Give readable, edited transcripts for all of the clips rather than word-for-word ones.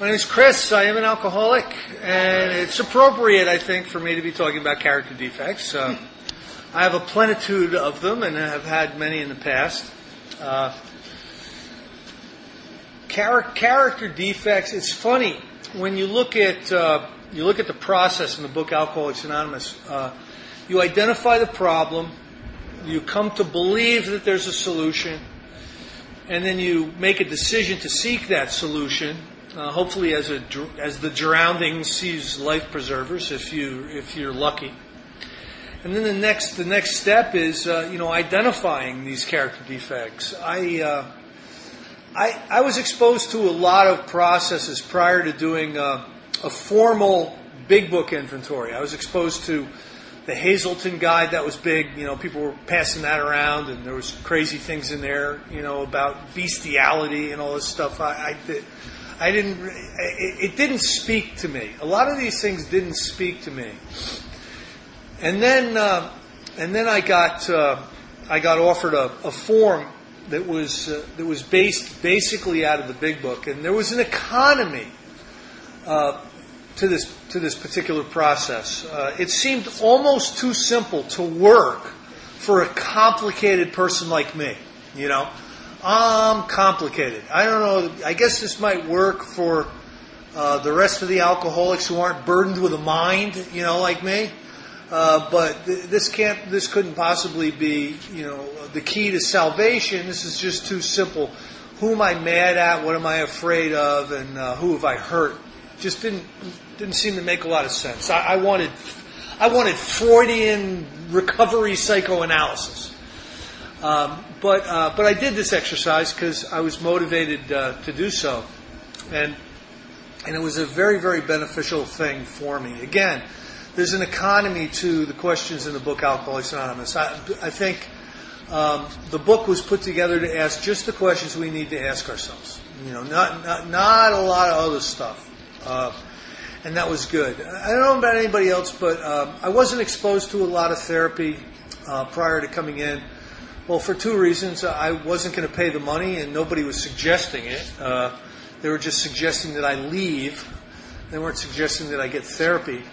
My name is Chris. I am an alcoholic, and it's appropriate, I think, for me to be talking about character defects. I have a plenitude of them, and have had many in the past. Character defects. It's funny when you look at the process in the book Alcoholics Anonymous. You identify the problem, you come to believe that there's a solution, and then you make a decision to seek that solution. Hopefully, as the drowning sees life preservers, if you're lucky. And then the next step is identifying these character defects. I was exposed to a lot of processes prior to doing a formal big book inventory. I was exposed to the Hazelton guide. That was big. People were passing that around, and there was crazy things in there, about bestiality and all this stuff. It didn't speak to me. A lot of these things didn't speak to me. And then I got offered a form that was based basically out of the big book, and there was an economy to this particular process. It seemed almost too simple to work for a complicated person like me. I'm complicated. I don't know. I guess this might work for the rest of the alcoholics who aren't burdened with a mind, like me. But this couldn't possibly be, the key to salvation. This is just too simple. Who am I mad at? What am I afraid of? And who have I hurt? Just didn't seem to make a lot of sense. I wanted Freudian recovery psychoanalysis. But I did this exercise because I was motivated to do so, and it was a very, very beneficial thing for me. Again, there's an economy to the questions in the book Alcoholics Anonymous. I think the book was put together to ask just the questions we need to ask ourselves. Not a lot of other stuff, and that was good. I don't know about anybody else, but I wasn't exposed to a lot of therapy prior to coming in. Well, for two reasons. I wasn't going to pay the money, and nobody was suggesting it. They were just suggesting that I leave. They weren't suggesting that I get therapy.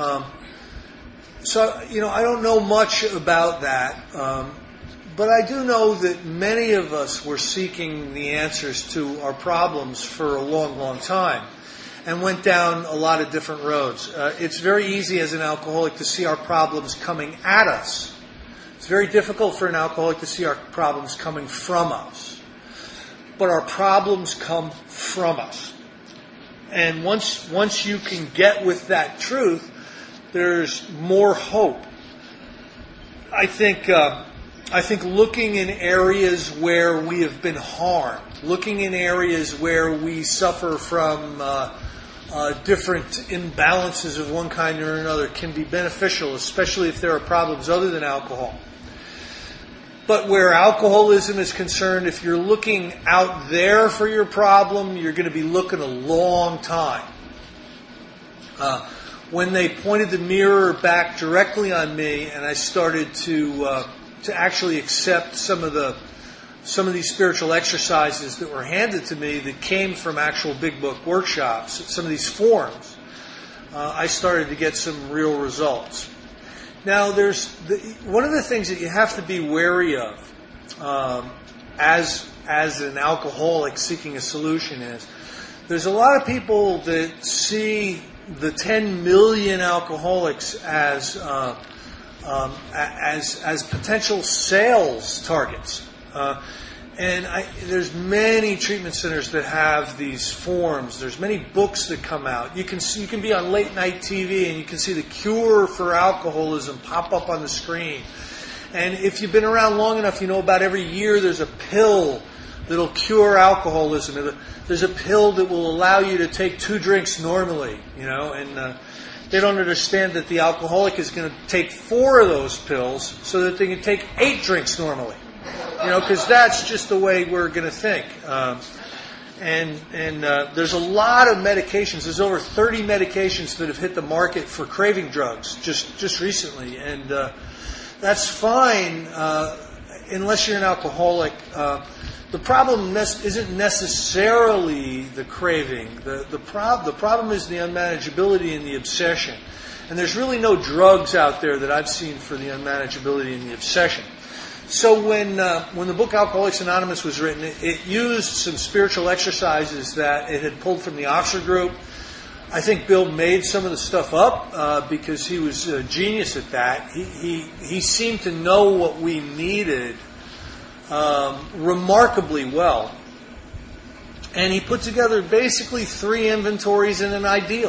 So, I don't know much about that. But I do know that many of us were seeking the answers to our problems for a long, long time and went down a lot of different roads. It's very easy as an alcoholic to see our problems coming at us. It's very difficult for an alcoholic to see our problems coming from us. But our problems come from us. And once you can get with that truth, there's more hope. I think looking in areas where we have been harmed, looking in areas where we suffer from different imbalances of one kind or another can be beneficial, especially if there are problems other than alcohol. But where alcoholism is concerned, if you're looking out there for your problem, you're going to be looking a long time. When they pointed the mirror back directly on me, and I started to actually accept some of these spiritual exercises that were handed to me that came from actual big book workshops, some of these forms, I started to get some real results. Now, there's one of the things that you have to be wary of as an alcoholic seeking a solution is there's a lot of people that see the 10 million alcoholics as potential sales targets. There's many treatment centers that have these forms. There's many books that come out. You can be on late night TV and you can see the cure for alcoholism pop up on the screen. And if you've been around long enough, you know about every year there's a pill that'll cure alcoholism. There's a pill that will allow you to take 2 drinks normally, and they don't understand that the alcoholic is going to take 4 of those pills so that they can take 8 drinks normally. Because that's just the way we're going to think. And there's a lot of medications. There's over 30 medications that have hit the market for craving drugs just recently. And that's fine unless you're an alcoholic. The problem isn't necessarily the craving. The problem is the unmanageability and the obsession. And there's really no drugs out there that I've seen for the unmanageability and the obsession. So when the book Alcoholics Anonymous was written, it used some spiritual exercises that it had pulled from the Oxford group. I think Bill made some of the stuff up because he was a genius at that. He seemed to know what we needed remarkably well. And he put together basically 3 inventories and an ideal.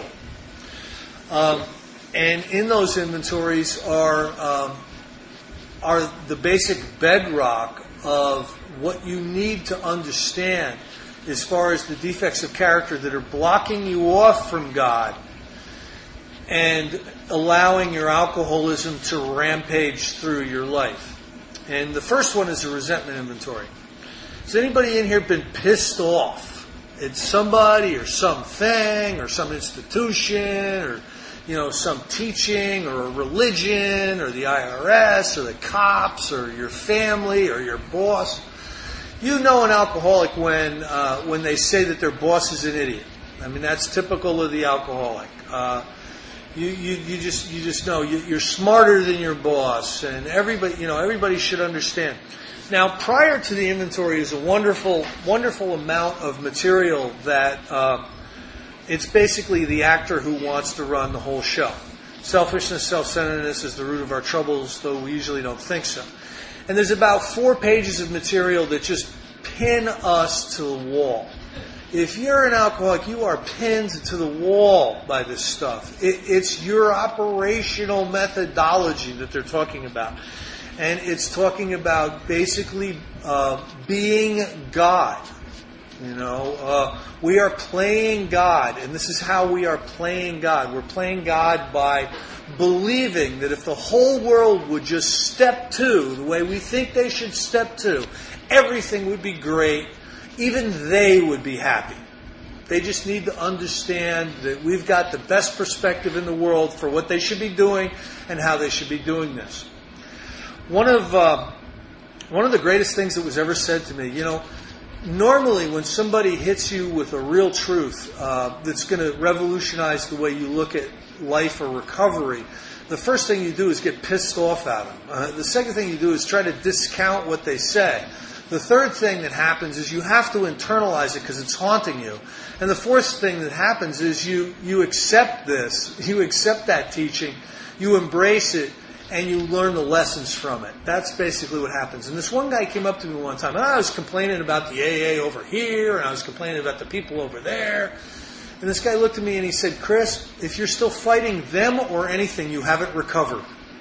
And in those inventories are the basic bedrock of what you need to understand as far as the defects of character that are blocking you off from God and allowing your alcoholism to rampage through your life. And the first one is a resentment inventory. Has anybody in here been pissed off at somebody or something or some institution or some teaching or a religion or the IRS or the cops or your family or your boss? You know an alcoholic when they say that their boss is an idiot. I mean, that's typical of the alcoholic. You just know you're smarter than your boss, and everybody should understand. Now, prior to the inventory is a wonderful amount of material that it's basically the actor who wants to run the whole show. Selfishness, self-centeredness is the root of our troubles, though we usually don't think so. And there's about 4 pages of material that just pin us to the wall. If you're an alcoholic, you are pinned to the wall by this stuff. It's your operational methodology that they're talking about. And it's talking about basically being God. We are playing God, and this is how we are playing God. We're playing God by believing that if the whole world would just step to the way we think they should step to, everything would be great. Even they would be happy. They just need to understand that we've got the best perspective in the world for what they should be doing and how they should be doing this. One of the greatest things that was ever said to me, normally when somebody hits you with a real truth that's going to revolutionize the way you look at life or recovery, the first thing you do is get pissed off at them. The second thing you do is try to discount what they say. The third thing that happens is you have to internalize it because it's haunting you. And the fourth thing that happens is you accept this, you accept that teaching, you embrace it, and you learn the lessons from it. That's basically what happens. And this one guy came up to me one time, and I was complaining about the AA over here, and I was complaining about the people over there. And this guy looked at me and he said, "Chris, if you're still fighting them or anything, you haven't recovered."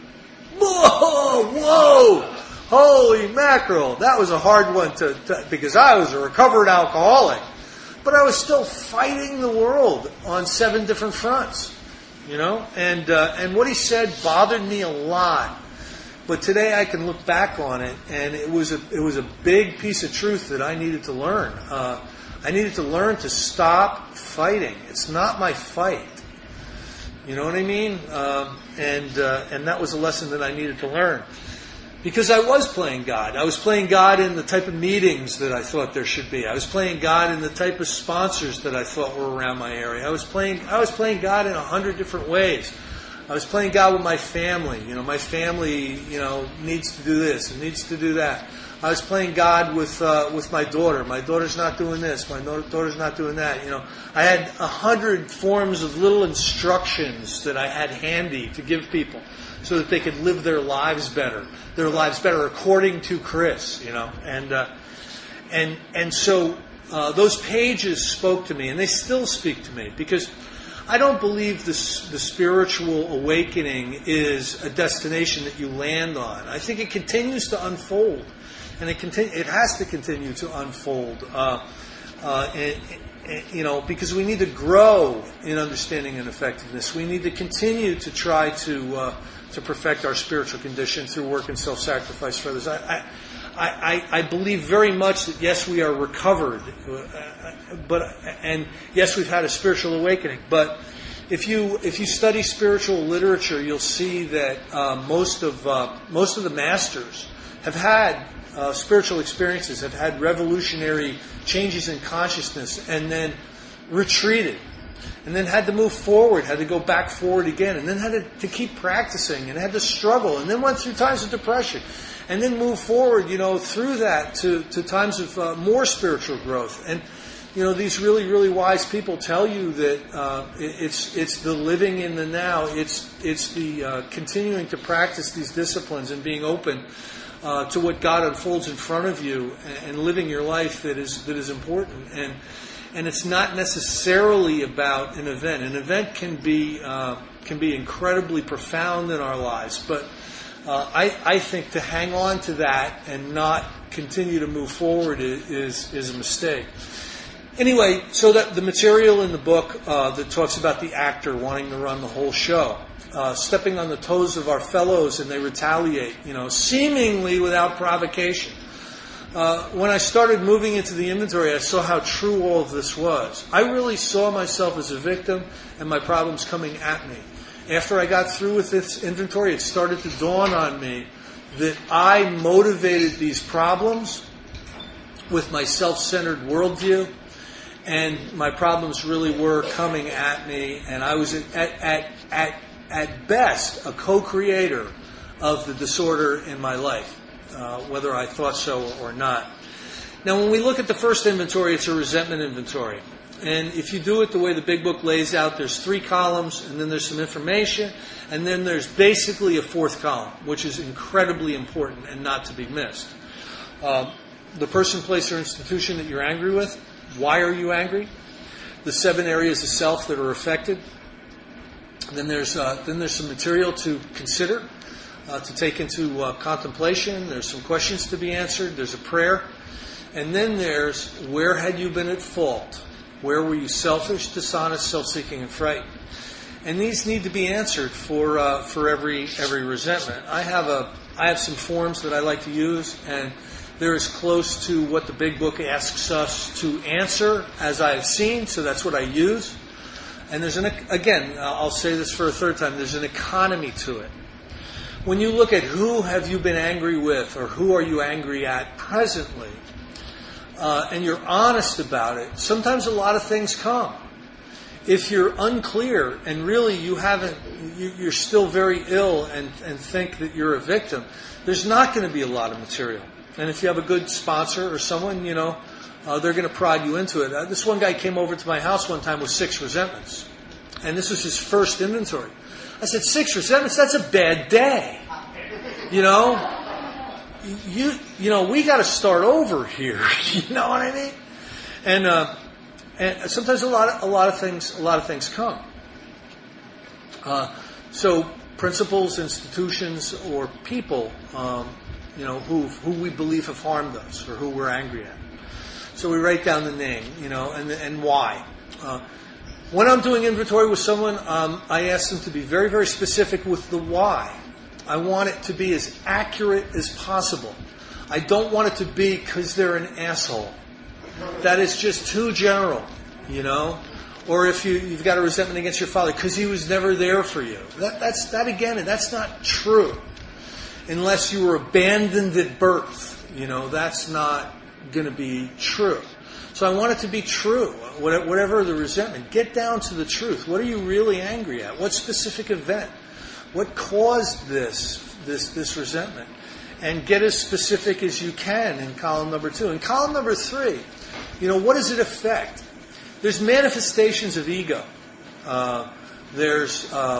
Whoa! Holy mackerel! That was a hard one because I was a recovered alcoholic. But I was still fighting the world on 7 different fronts. And what he said bothered me a lot. But today I can look back on it, and it was a big piece of truth that I needed to learn. I needed to learn to stop fighting. It's not my fight. You know what I mean? And that was a lesson that I needed to learn. Because I was playing God. I was playing God in the type of meetings that I thought there should be. I was playing God in the type of sponsors that I thought were around my area. I was playing God in 100 different ways. I was playing God with my family. My family, needs to do this and needs to do that. I was playing God with my daughter. My daughter's not doing this. My daughter's not doing that. I had 100 forms of little instructions that I had handy to give people so that they could live their lives better according to Chris. And so those pages spoke to me, and they still speak to me because I don't believe the spiritual awakening is a destination that you land on. I think it continues to unfold. And it has to continue to unfold, because we need to grow in understanding and effectiveness. We need to continue to try to perfect our spiritual condition through work and self-sacrifice for others. I believe very much that yes, we are recovered, and yes, we've had a spiritual awakening. But if you study spiritual literature, you'll see that most of the masters have had spiritual experiences, have had revolutionary changes in consciousness, and then retreated, and then had to move forward, had to go back forward again, and then had to keep practicing, and had to struggle, and then went through times of depression, and then move forward, through that to times of more spiritual growth. And these really, really wise people tell you that it's the living in the now. It's the continuing to practice these disciplines and being open to what God unfolds in front of you and living your life that is important. And it's not necessarily about an event. An event can be incredibly profound in our lives, but I think to hang on to that and not continue to move forward is a mistake. Anyway, so that the material in the book that talks about the actor wanting to run the whole show, stepping on the toes of our fellows and they retaliate, seemingly without provocation. When I started moving into the inventory, I saw how true all of this was. I really saw myself as a victim and my problems coming at me. After I got through with this inventory, it started to dawn on me that I motivated these problems with my self-centered worldview. And my problems really were coming at me, and I was at best a co-creator of the disorder in my life, whether I thought so or not. Now, when we look at the first inventory, it's a resentment inventory. And if you do it the way the Big Book lays out, there's 3 columns, and then there's some information, and then there's basically a 4th column, which is incredibly important and not to be missed. The person, place, or institution that you're angry with. Why are you angry? The 7 areas of self that are affected. Then there's some material to consider, to take into contemplation. There's some questions to be answered. There's a prayer. And then there's where had you been at fault? Where were you selfish, dishonest, self-seeking, and frightened? And these need to be answered for every resentment. I have some forms that I like to use, and they're as close to what the Big Book asks us to answer as I have seen, so that's what I use. And I'll say this for a third time, there's an economy to it. When you look at who have you been angry with, or who are you angry at presently, and you're honest about it, sometimes a lot of things come. If you're unclear and really you're still very ill and think that you're a victim, there's not going to be a lot of material. And if you have a good sponsor or someone, they're going to prod you into it. This one guy came over to my house one time with 6 resentments. And this was his first inventory. I said, 6 resentments? That's a bad day. We got to start over here. You know what I mean? And sometimes a lot of things come. So principles, institutions, or people, who we believe have harmed us or who we're angry at. So we write down the name, and why. When I'm doing inventory with someone, I ask them to be very, very specific with the why. I want it to be as accurate as possible. I don't want it to be because they're an asshole. That is just too general, Or if you've got a resentment against your father because he was never there for you. That's not true. Unless you were abandoned at birth, that's not going to be true. So I want it to be true, whatever the resentment. Get down to the truth. What are you really angry at? What specific event? What caused this resentment? And get as specific as you can in column number 2. In column number 3, what does it affect? There's manifestations of ego. There's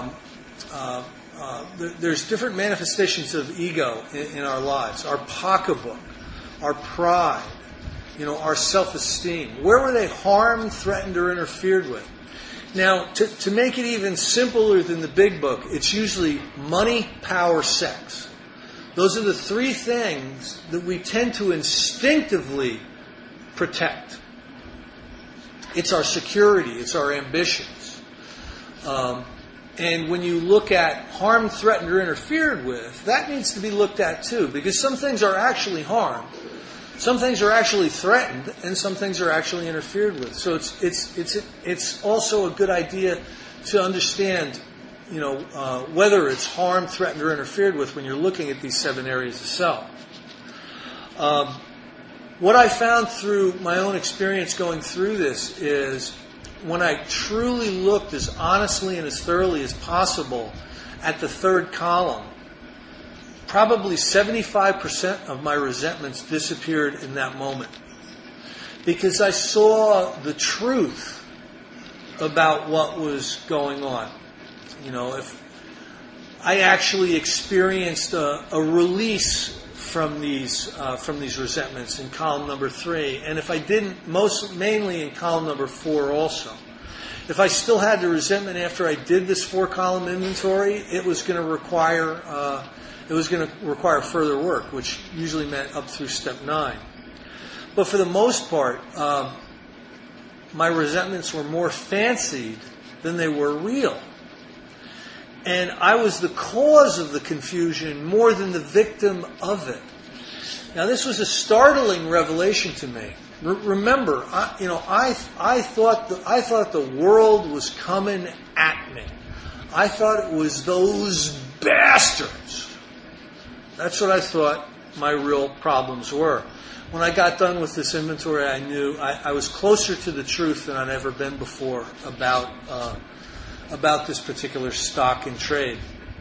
different manifestations of ego in our lives. Our pocketbook, our pride, our self-esteem. Where were they harmed, threatened, or interfered with? Now, to make it even simpler than the Big Book, it's usually money, power, sex. Those are the 3 things that we tend to instinctively protect. It's our security. It's our ambitions. And when you look at harmed, threatened, or interfered with, that needs to be looked at too, because some things are actually harmed, some things are actually threatened, and some things are actually interfered with. So it's also a good idea to understand, whether it's harmed, threatened, or interfered with when you're looking at these 7 areas of self. What I found through my own experience going through this is when I truly looked as honestly and as thoroughly as possible at the third column, probably 75% of my resentments disappeared in that moment. Because I saw the truth about what was going on. If I actually experienced a release from these resentments in column number 3, and if I didn't, mainly in column number 4 also. If I still had the resentment after I did this 4-column inventory, it was going to require further work, which usually meant up through step 9. But for the most part, my resentments were more fancied than they were real. And I was the cause of the confusion more than the victim of it. Now, this was a startling revelation to me. Remember, I thought the world was coming at me. I thought it was those bastards. That's what I thought my real problems were. When I got done with this inventory, I knew I was closer to the truth than I'd ever been before about this particular stock in trade.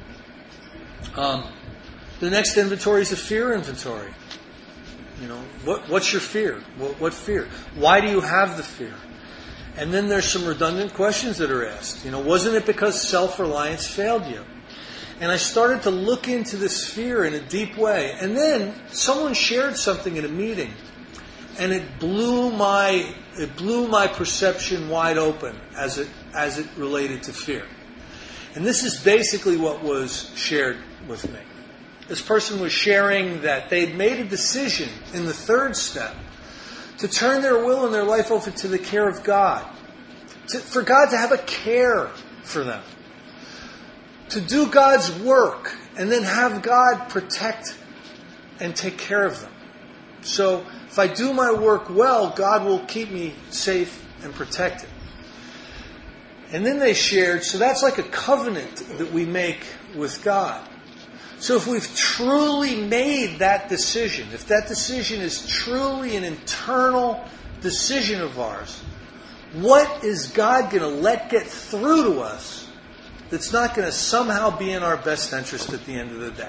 The next inventory is a fear inventory. What's your fear? What fear? Why do you have the fear? And then there's some redundant questions that are asked. Wasn't it because self-reliance failed you? And I started to look into this fear in a deep way. And then someone shared something at a meeting, and it blew my perception wide open as it related to fear. And this is basically what was shared with me. This person was sharing that they'd made a decision in the 3rd step to turn their will and their life over to the care of God, for God to have a care for them, to do God's work and then have God protect and take care of them. So if I do my work well, God will keep me safe and protected. And then they shared, so that's like a covenant that we make with God. So if we've truly made that decision, if that decision is truly an internal decision of ours, what is God going to let get through to us that's not going to somehow be in our best interest at the end of the day?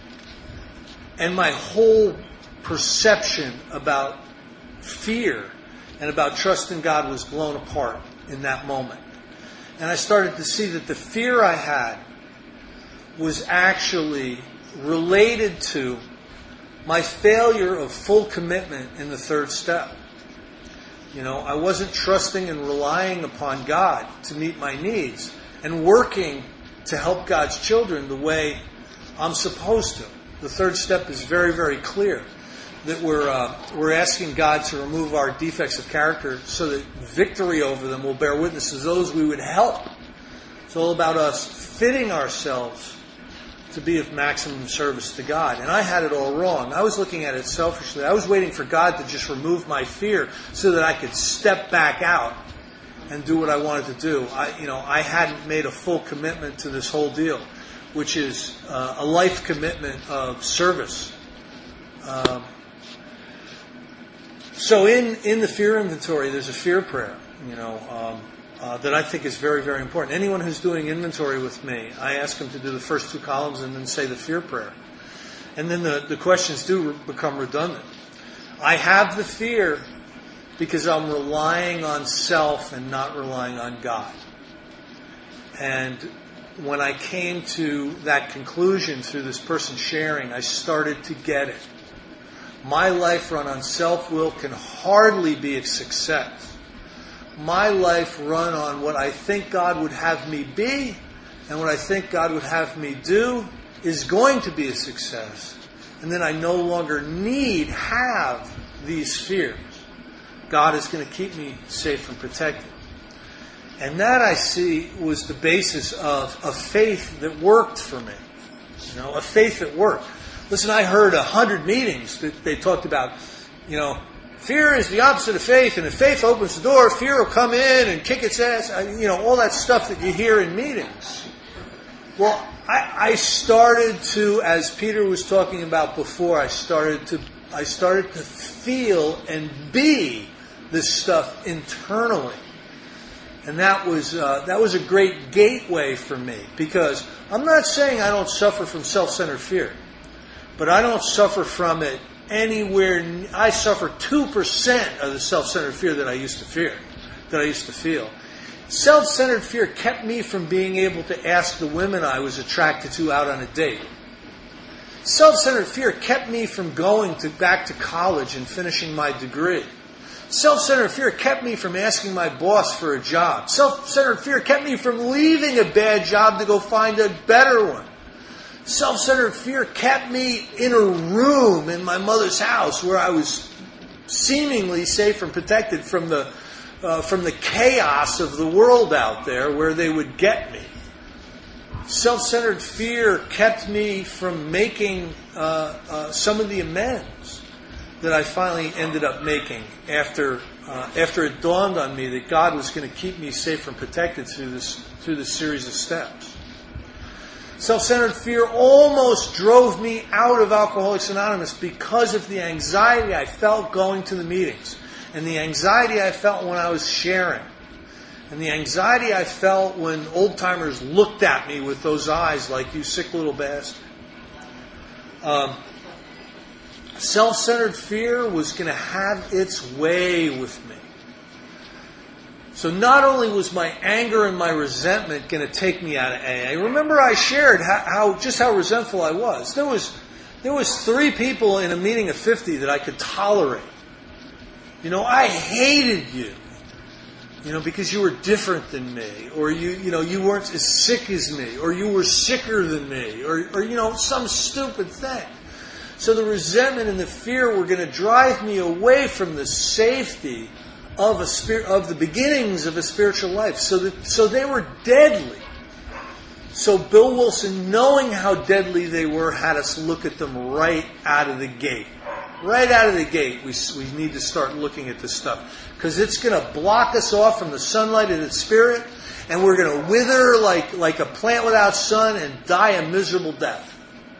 And my whole perception about fear and about trust in God was blown apart in that moment. And I started to see that the fear I had was actually related to my failure of full commitment in the 3rd step. I wasn't trusting and relying upon God to meet my needs and working to help God's children the way I'm supposed to. The 3rd step is very, very clear that we're asking God to remove our defects of character so that victory over them will bear witness to those we would help. It's all about us fitting ourselves to be of maximum service to God. And I had it all wrong. I was looking at it selfishly. I was waiting for God to just remove my fear so that I could step back out and do what I wanted to do. I hadn't made a full commitment to this whole deal, which is a life commitment of service. So in the fear inventory, there's a fear prayer, that I think is very, very important. Anyone who's doing inventory with me, I ask them to do the first 2 columns and then say the fear prayer. And then the questions do become redundant. I have the fear because I'm relying on self and not relying on God. And when I came to that conclusion through this person sharing, I started to get it. My life run on self-will can hardly be a success. My life run on what I think God would have me be and what I think God would have me do is going to be a success. And then I no longer have these fears. God is going to keep me safe and protected. And that, I see, was the basis of a faith that worked for me. A faith that worked. Listen, I heard 100 meetings that they talked about, fear is the opposite of faith, and if faith opens the door, fear will come in and kick its ass, all that stuff that you hear in meetings. Well, I started to, as Peter was talking about before, I started I started to feel and be this stuff internally. And that was a great gateway for me, because I'm not saying I don't suffer from self-centered fear, but I don't suffer from it anywhere. I suffer 2% of the self-centered fear that I used to feel. Self-centered fear kept me from being able to ask the women I was attracted to out on a date. Self-centered fear kept me from going back to college and finishing my degree. Self-centered fear kept me from asking my boss for a job. Self-centered fear kept me from leaving a bad job to go find a better one. Self-centered fear kept me in a room in my mother's house where I was seemingly safe and protected from the chaos of the world out there where they would get me. Self-centered fear kept me from making some of the amends that I finally ended up making after it dawned on me that God was going to keep me safe and protected through this series of steps. Self-centered fear almost drove me out of Alcoholics Anonymous because of the anxiety I felt going to the meetings, and the anxiety I felt when I was sharing, and the anxiety I felt when old-timers looked at me with those eyes like, "You sick little bastard." Self-centered fear was going to have its way with me. So not only was my anger and my resentment going to take me out of AA. Remember, I shared how resentful I was. There was 3 people in a meeting of 50 that I could tolerate. I hated you. Because you were different than me, or you weren't as sick as me, or you were sicker than me, or some stupid thing. So the resentment and the fear were going to drive me away from the safety of the beginnings of a spiritual life. So they were deadly. So Bill Wilson, knowing how deadly they were, had us look at them right out of the gate. Right out of the gate, we need to start looking at this stuff, because it's going to block us off from the sunlight of the Spirit, and we're going to wither like a plant without sun and die a miserable death.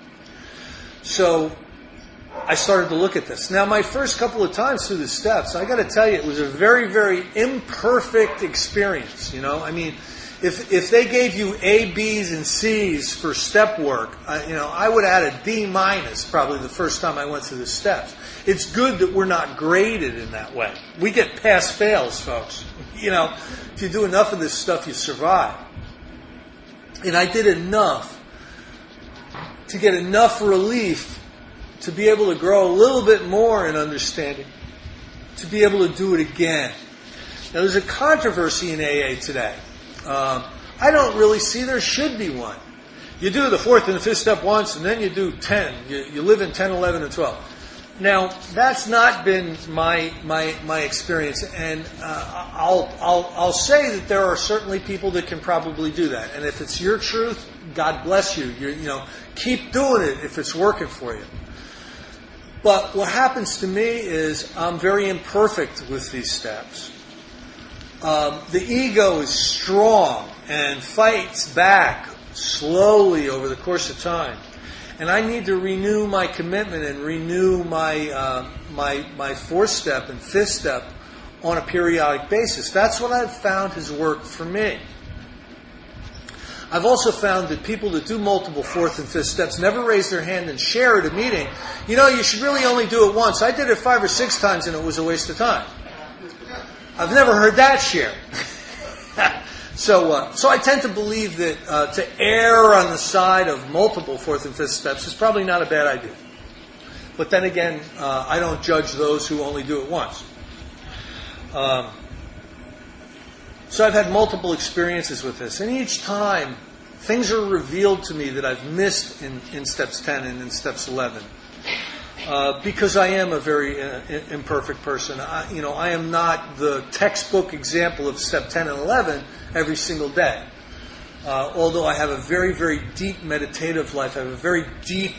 So I started to look at this. Now, my first couple of times through the steps, I got to tell you, it was a very, very imperfect experience. If they gave you A, B's, and C's for step work, I would add a D- probably the first time I went through the steps. It's good that we're not graded in that way. We get pass-fails, folks. If you do enough of this stuff, you survive. And I did enough to get enough relief to be able to grow a little bit more in understanding, to be able to do it again. Now, there's a controversy in AA today. I don't really see there should be one. You do the 4th and the 5th step once, and then you do 10. You live in 10, 11, and 12. Now, that's not been my experience, and I'll say that there are certainly people that can probably do that. And if it's your truth, God bless you. Keep doing it if it's working for you. But what happens to me is I'm very imperfect with these steps. The ego is strong and fights back slowly over the course of time. And I need to renew my commitment and renew my 4th step and 5th step on a periodic basis. That's what I've found has worked for me. I've also found that people that do multiple 4th and 5th steps never raise their hand and share at a meeting. You should really only do it once. I did it 5 or 6 times and it was a waste of time. I've never heard that shared. So I tend to believe that to err on the side of multiple 4th and 5th steps is probably not a bad idea. But then again, I don't judge those who only do it once. So I've had multiple experiences with this, and each time things are revealed to me that I've missed in steps 10 and in steps 11. Because I am a very imperfect person. I am not the textbook example of step 10 and 11 every single day. Although I have a very, very deep meditative life, I have a very deep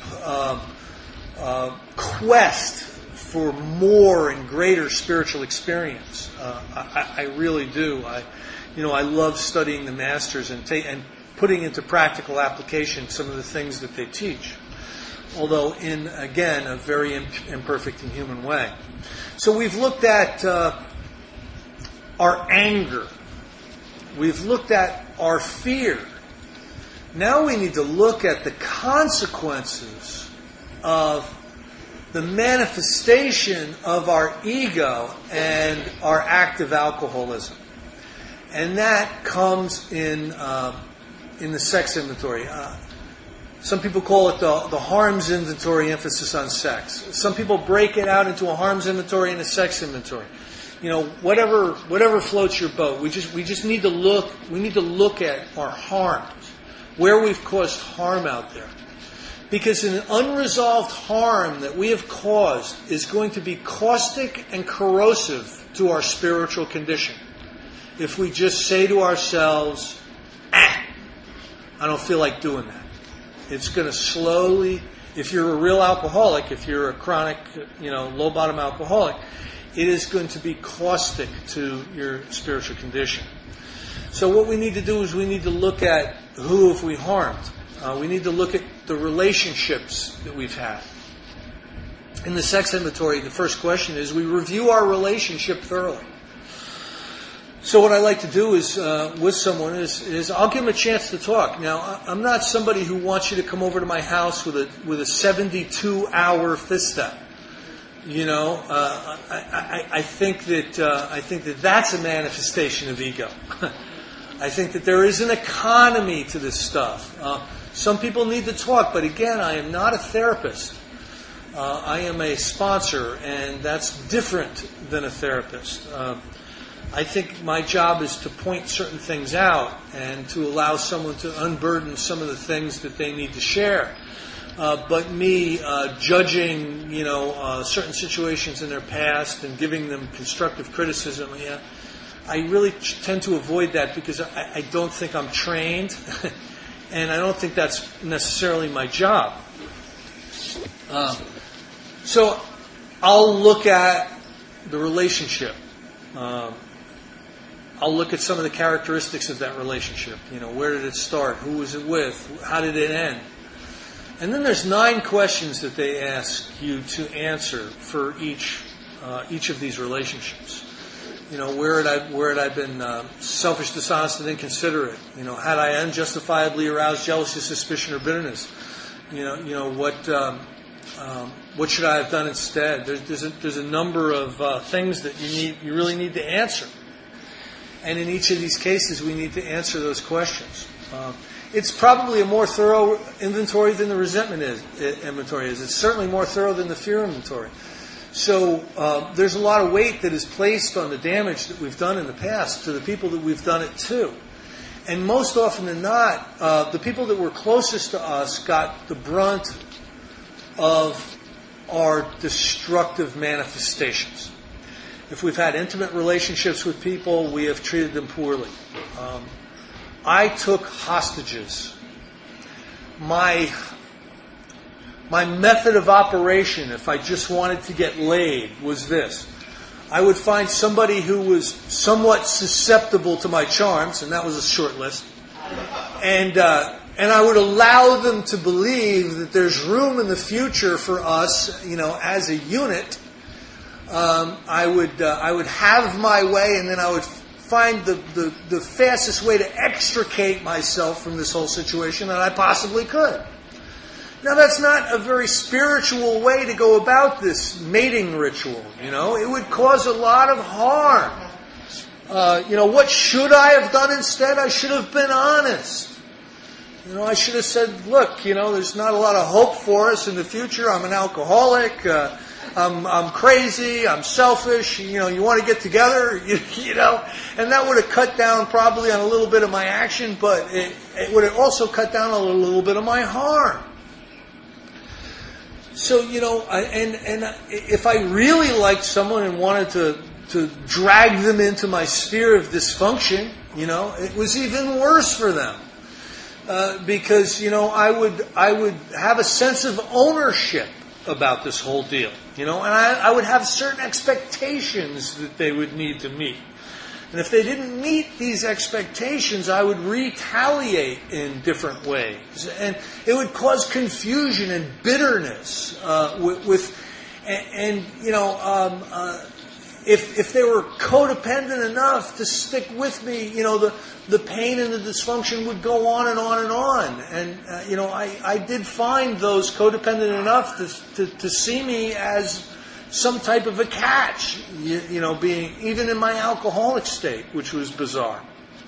quest for more and greater spiritual experience. I really do. I love studying the masters and putting into practical application some of the things that they teach. although in, again, a very imperfect and human way. So we've looked at our anger. We've looked at our fear. Now we need to look at the consequences of the manifestation of our ego and our active alcoholism. And that comes in the sex inventory. Some people call it the harms inventory, emphasis on sex. Some people break it out into a harms inventory and a sex inventory. Whatever floats your boat. We just need to look. We need to look at our harms, where we've caused harm out there, because an unresolved harm that we have caused is going to be caustic and corrosive to our spiritual condition. If we just say to ourselves, I don't feel like doing that. It's going to slowly, if you're a real alcoholic, if you're a chronic, low bottom alcoholic, it is going to be caustic to your spiritual condition. So what we need to do is we need to look at who have we harmed. We need to look at the relationships that we've had. In the sex inventory, the first question is we review our relationship thoroughly. So what I like to do is with someone is I'll give them a chance to talk. Now, I'm not somebody who wants you to come over to my house with a 72-hour fista. I think that that's a manifestation of ego. I think that there is an economy to this stuff. Some people need to talk, but again, I am not a therapist. I am a sponsor, and that's different than a therapist. I think my job is to point certain things out and to allow someone to unburden some of the things that they need to share. But me judging, certain situations in their past and giving them constructive criticism, I really tend to avoid that because I don't think I'm trained, and I don't think that's necessarily my job. So I'll look at the relationship. I'll look at some of the characteristics of that relationship. Where did it start? Who was it with? How did it end? And then there's 9 questions that they ask you to answer for each of these relationships. Where had I been selfish, dishonest, and inconsiderate? Had I unjustifiably aroused jealousy, suspicion, or bitterness? What should I have done instead? There's a number of things that you really need to answer. And in each of these cases, we need to answer those questions. It's probably a more thorough inventory than the resentment inventory is. It's certainly more thorough than the fear inventory. So there's a lot of weight that is placed on the damage that we've done in the past to the people that we've done it to. And most often than not, the people that were closest to us got the brunt of our destructive manifestations. If we've had intimate relationships with people, we have treated them poorly. I took hostages. My method of operation, if I just wanted to get laid, was this. I would find somebody who was somewhat susceptible to my charms, and that was a short list. And I would allow them to believe that there's room in the future for us, as a unit. I would have my way, and then I would find the fastest way to extricate myself from this whole situation that I possibly could. Now, that's not a very spiritual way to go about this mating ritual. It would cause a lot of harm. What should I have done instead? I should have been honest. I should have said, look, there's not a lot of hope for us in the future. I'm an alcoholic. I'm crazy. I'm selfish. You want to get together, and that would have cut down probably on a little bit of my action, but it would have also cut down on a little bit of my harm. So, and if I really liked someone and wanted to drag them into my sphere of dysfunction, it was even worse for them. Because, I would have a sense of ownership about this whole deal, and I would have certain expectations that they would need to meet. And if they didn't meet these expectations, I would retaliate in different ways. And it would cause confusion and bitterness if they were codependent enough to stick with me, the pain and the dysfunction would go on and on and on. And, I did find those codependent enough to see me as some type of a catch, being even in my alcoholic state, which was bizarre.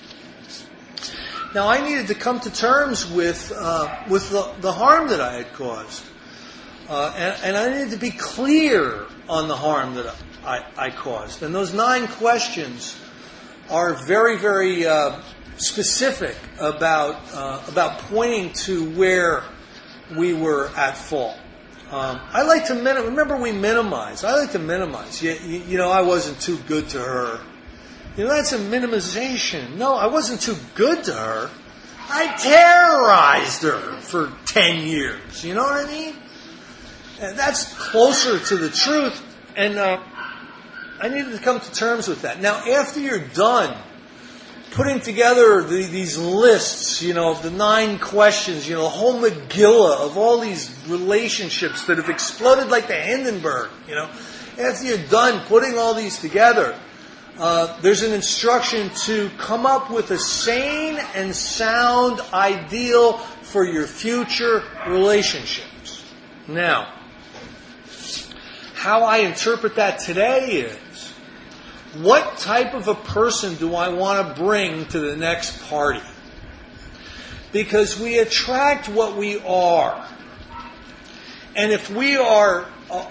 Now, I needed to come to terms with the harm that I had caused. And I needed to be clear on the harm that I caused. And those 9 questions are very, very specific about pointing to where we were at fault. I like to remember we minimize. I like to minimize. I wasn't too good to her. That's a minimization. No, I wasn't too good to her. I terrorized her for 10 years. You know what I mean? And that's closer to the truth. And I needed to come to terms with that. Now, after you're done putting together these lists, of the 9 questions, the whole Megillah of all these relationships that have exploded like the Hindenburg, after you're done putting all these together, there's an instruction to come up with a sane and sound ideal for your future relationships. Now, how I interpret that today is, what type of a person do I want to bring to the next party? Because we attract what we are. And if we are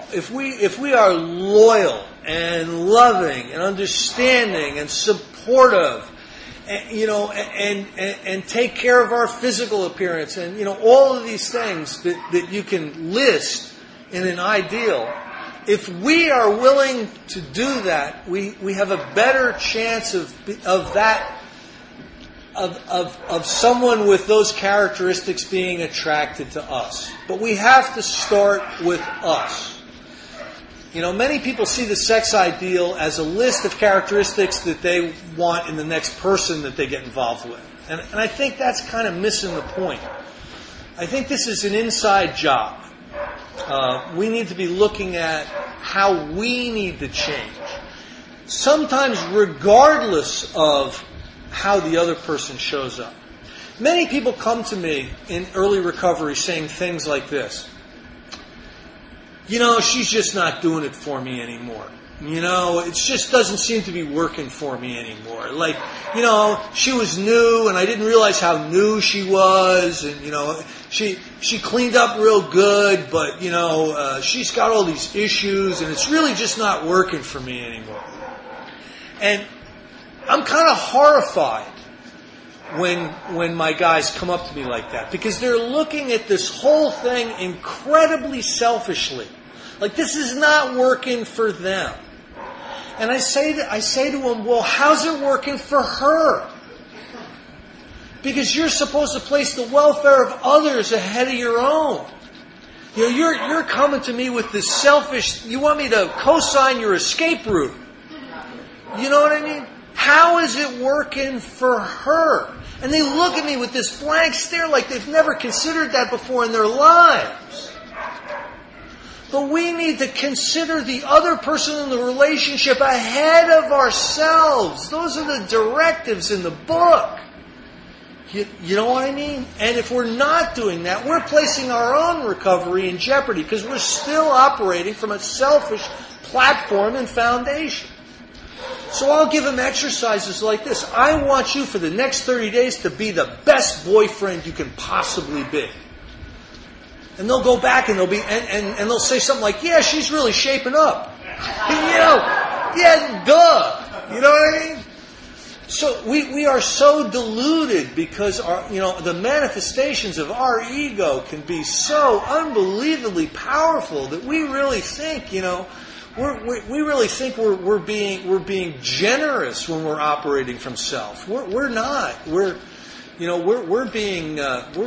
loyal and loving and understanding and supportive, and take care of our physical appearance, and all of these things that you can list in an ideal, if we are willing to do that, we have a better chance of someone with those characteristics being attracted to us. But we have to start with us. Many people see the sex ideal as a list of characteristics that they want in the next person that they get involved with. And I think that's kind of missing the point. I think this is an inside job. We need to be looking at how we need to change. Sometimes regardless of how the other person shows up. Many people come to me in early recovery saying things like this. She's just not doing it for me anymore. It just doesn't seem to be working for me anymore. Like, she was new and I didn't realize how new she was. And, she cleaned up real good, but, she's got all these issues and it's really just not working for me anymore. And I'm kind of horrified when my guys come up to me like that, because they're looking at this whole thing incredibly selfishly. Like, this is not working for them. And I say to them, well, how's it working for her? Because you're supposed to place the welfare of others ahead of your own. You're coming to me with this selfish, you want me to co-sign your escape route. You know what I mean? How is it working for her? And they look at me with this blank stare like they've never considered that before in their lives. But we need to consider the other person in the relationship ahead of ourselves. Those are the directives in the book. You know what I mean? And if we're not doing that, we're placing our own recovery in jeopardy because we're still operating from a selfish platform and foundation. So I'll give them exercises like this. I want you for the next 30 days to be the best boyfriend you can possibly be. And they'll go back and they'll they'll say something like, yeah, she's really shaping up. Yeah, duh. You know what I mean? So we are so deluded because the manifestations of our ego can be so unbelievably powerful that we really think, we really think we're being generous when we're operating from self. We're not. We're being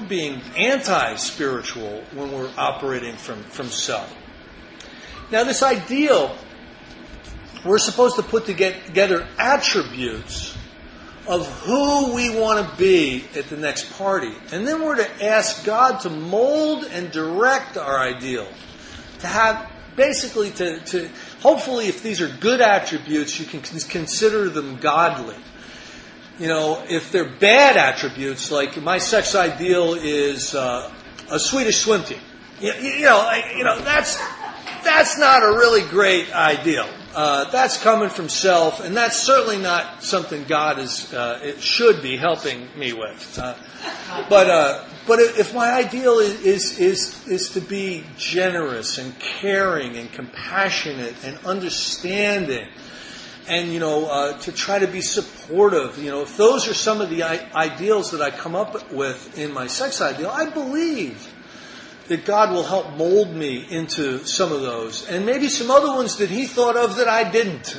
anti-spiritual when we're operating from self. Now, this ideal we're supposed to put together attributes of who we want to be at the next party. And then we're to ask God to mold and direct our ideal. To have, basically, to hopefully, if these are good attributes, you can consider them godly. You know, if they're bad attributes, like my sex ideal is a Swedish swim team. That's not a really great ideal. That's coming from self, and that's certainly not something God it should be helping me with. But if my ideal is to be generous and caring and compassionate and understanding, and to try to be supportive, if those are some of the ideals that I come up with in my sex ideal, I believe that God will help mold me into some of those, and maybe some other ones that He thought of that I didn't,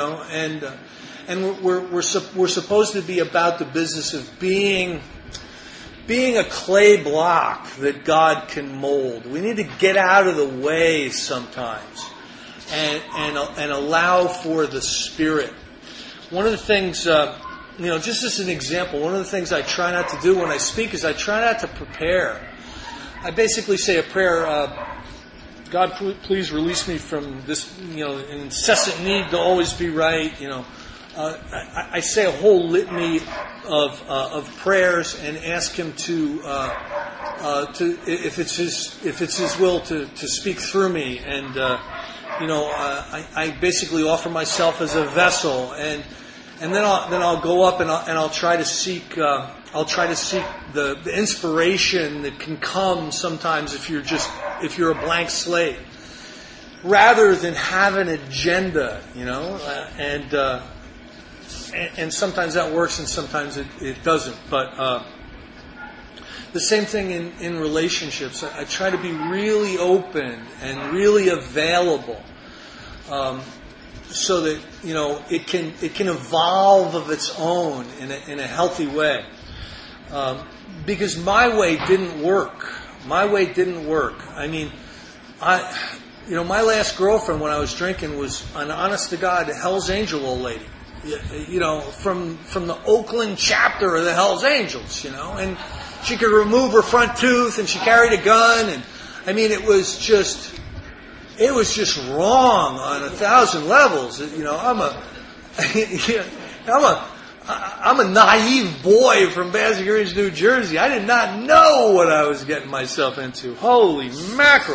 and we're supposed to be about the business of being a clay block that God can mold. We need to get out of the way sometimes and allow for the Spirit. One of the things, just as an example, one of the things I try not to do when I speak is I try not to prepare. I basically say a prayer, God, please release me from this, incessant need to always be right. I say a whole litany of prayers and ask Him to if it's His will to speak through me, and I basically offer myself as a vessel, and then I'll go up and I'll try to seek. I'll try to seek the inspiration that can come sometimes if you're a blank slate, rather than have an agenda, and sometimes that works and sometimes it doesn't. But the same thing in relationships. I try to be really open and really available, so that it can evolve of its own in a healthy way. Because my way didn't work. My last girlfriend when I was drinking was an honest to God Hell's Angel old lady. From the Oakland chapter of the Hell's Angels, and she could remove her front tooth and she carried a gun, and it was just wrong on 1,000 levels. I'm a naive boy from Basking Ridge, New Jersey. I did not know what I was getting myself into. Holy mackerel!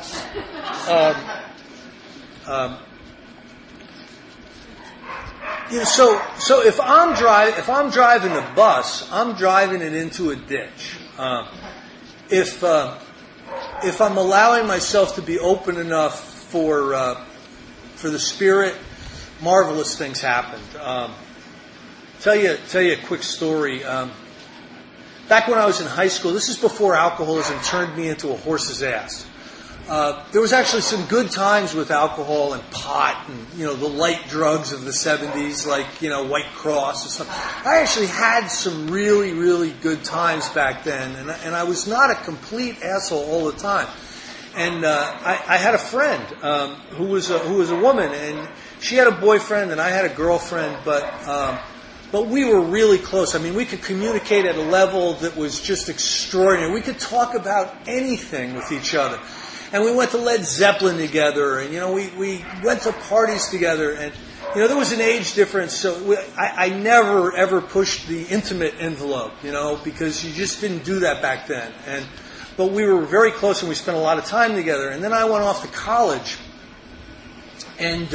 So if I'm driving a bus, I'm driving it into a ditch. If I'm allowing myself to be open enough for the Spirit, marvelous things happened. Tell you a quick story. Back when I was in high school, this is before alcoholism turned me into a horse's ass. There was actually some good times with alcohol and pot and the light drugs of the 70s, like White Cross and stuff. I actually had some really, really good times back then, and I was not a complete asshole all the time. And I had a friend who was a woman, and she had a boyfriend and I had a girlfriend, but we were really close. We could communicate at a level that was just extraordinary. We could talk about anything with each other. And we went to Led Zeppelin together, and we went to parties together, and there was an age difference, so I never ever pushed the intimate envelope, because you just didn't do that back then. But we were very close, and we spent a lot of time together. And then I went off to college, and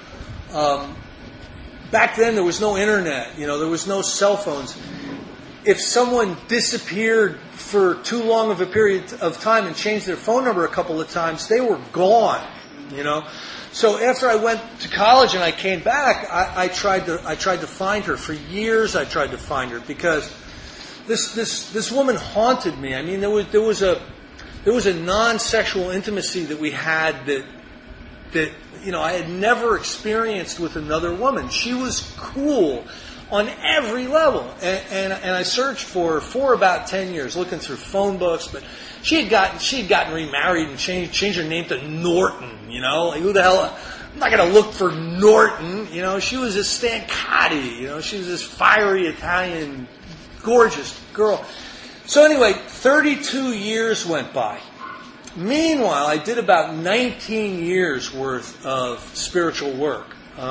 back then there was no internet, there was no cell phones. If someone disappeared for too long of a period of time and changed their phone number a couple of times, they were gone, So after I went to college and I came back, I tried to find her. For years I tried to find her because this woman haunted me. There was a non-sexual intimacy that we had that I had never experienced with another woman. She was cool on every level, and I searched for about 10 years, looking through phone books. But she had gotten remarried and changed her name to Norton. Like, who the hell? I'm not going to look for Norton. She was a Stancati. She was this fiery Italian, gorgeous girl. So anyway, 32 years went by. Meanwhile, I did about 19 years worth of spiritual work.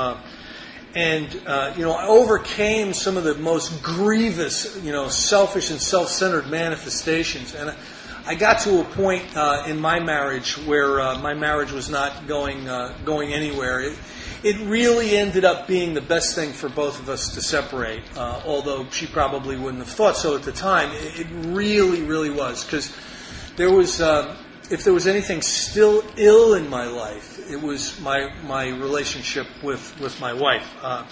I overcame some of the most grievous, selfish and self-centered manifestations. And I got to a point in my marriage where my marriage was not going anywhere. It really ended up being the best thing for both of us to separate, although she probably wouldn't have thought so at the time. It really, really was, because there was, if there was anything still ill in my life, it was my relationship with my wife.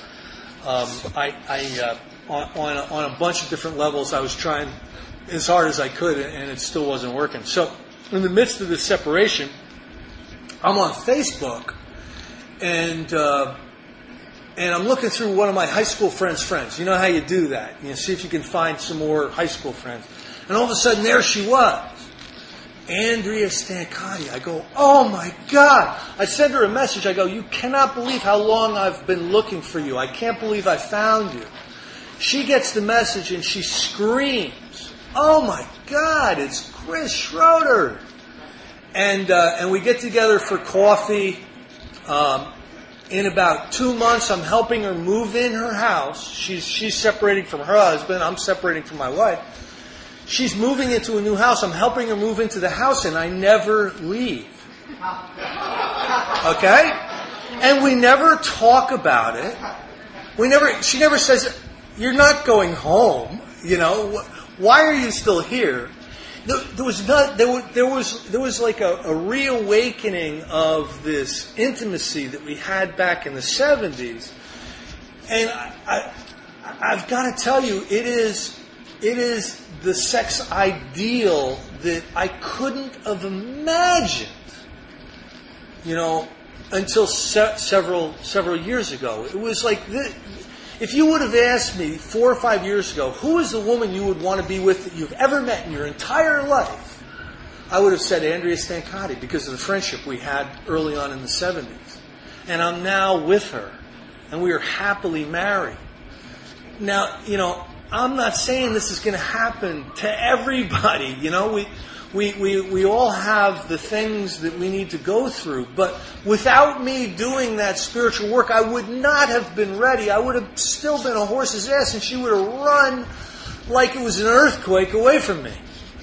On a bunch of different levels, I was trying as hard as I could, and it still wasn't working. So, in the midst of this separation, I'm on Facebook, and I'm looking through one of my high school friends. You know how you do that. See if you can find some more high school friends. And all of a sudden, there she was. Andrea Stancati. I go, oh my God. I send her a message. I go, you cannot believe how long I've been looking for you. I can't believe I found you. She gets the message and she screams, oh my God, it's Chris Schroeder. And we get together for coffee. In about 2 months, I'm helping her move in her house. She's separating from her husband. I'm separating from my wife. She's moving into a new house. I'm helping her move into the house, and I never leave. Okay? And we never talk about it. She never says, you're not going home. Why are you still here? There was like a reawakening of this intimacy that we had back in the 70s. And I've got to tell you, it is the sex ideal that I couldn't have imagined, until several years ago. It was like this. If you would have asked me 4 or 5 years ago, who is the woman you would want to be with that you've ever met in your entire life, I would have said Andrea Stancati, because of the friendship we had early on in the 70s. And I'm now with her, and we are happily married. Now, I'm not saying this is going to happen to everybody. We all have the things that we need to go through. But without me doing that spiritual work, I would not have been ready. I would have still been a horse's ass, and she would have run like it was an earthquake away from me.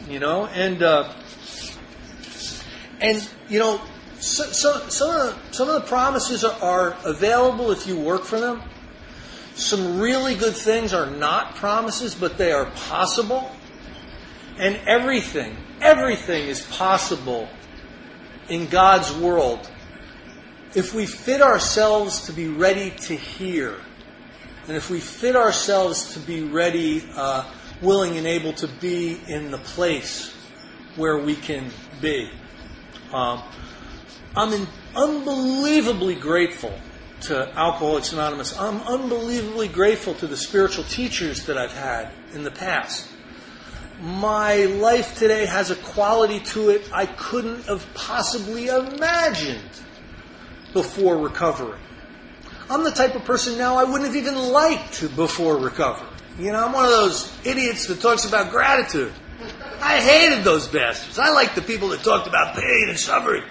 Some of the promises are available if you work for them. Some really good things are not promises, but they are possible. And everything is possible in God's world if we fit ourselves to be ready to hear. And if we fit ourselves to be ready, willing and able to be in the place where we can be. I'm unbelievably grateful to Alcoholics Anonymous. I'm unbelievably grateful to the spiritual teachers that I've had in the past. My life today has a quality to it I couldn't have possibly imagined before recovery. I'm the type of person now I wouldn't have even liked before recovery. I'm one of those idiots that talks about gratitude. I hated those bastards. I like the people that talked about pain and suffering.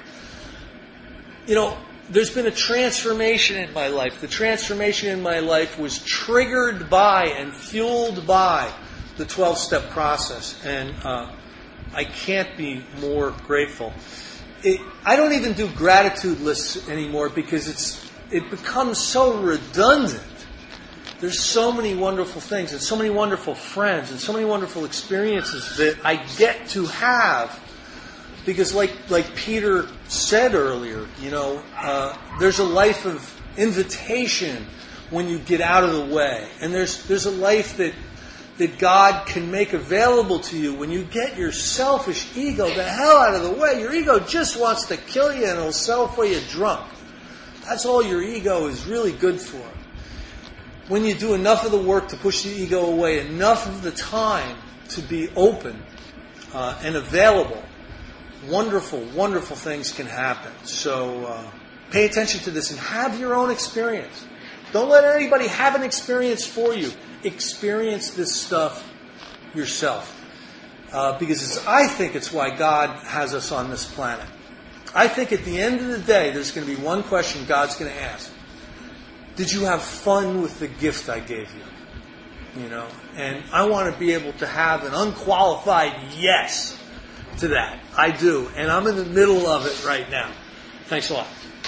There's been a transformation in my life. The transformation in my life was triggered by and fueled by the 12-step process. And I can't be more grateful. I don't even do gratitude lists anymore because it becomes so redundant. There's so many wonderful things and so many wonderful friends and so many wonderful experiences that I get to have. Because like Peter said earlier, there's a life of invitation when you get out of the way. And there's a life that God can make available to you when you get your selfish ego the hell out of the way. Your ego just wants to kill you and it'll sell for you drunk. That's all your ego is really good for. When you do enough of the work to push the ego away, enough of the time to be open and available, wonderful, wonderful things can happen. So Pay attention to this and have your own experience. Don't let anybody have an experience for you. Experience this stuff yourself. Because I think it's why God has us on this planet. I think at the end of the day, there's going to be one question God's going to ask. Did you have fun with the gift I gave you? You know, and I want to be able to have an unqualified yes to that. I do. And I'm in the middle of it right now. Thanks a lot.